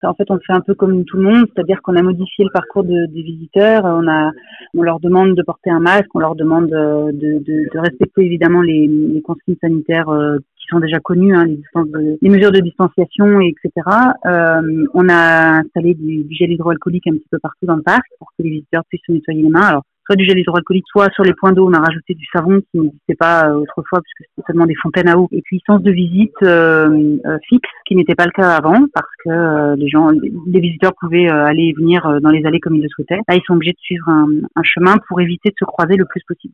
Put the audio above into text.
En fait, on fait un peu comme tout le monde, c'est-à-dire qu'on a modifié le parcours des visiteurs. On leur demande de porter un masque, on leur demande de respecter évidemment les consignes sanitaires qui sont déjà connues, hein, les mesures de distanciation, etc. On a installé du gel hydroalcoolique un petit peu partout dans le parc pour que les visiteurs puissent se nettoyer les mains. Alors, soit du gel hydroalcoolique, soit sur les points d'eau, on a rajouté du savon qui n'existait pas autrefois puisque c'était seulement des fontaines à eau. Et puis, licence de visite fixe, qui n'était pas le cas avant parce que les visiteurs pouvaient aller et venir dans les allées comme ils le souhaitaient. Là, ils sont obligés de suivre un chemin pour éviter de se croiser le plus possible.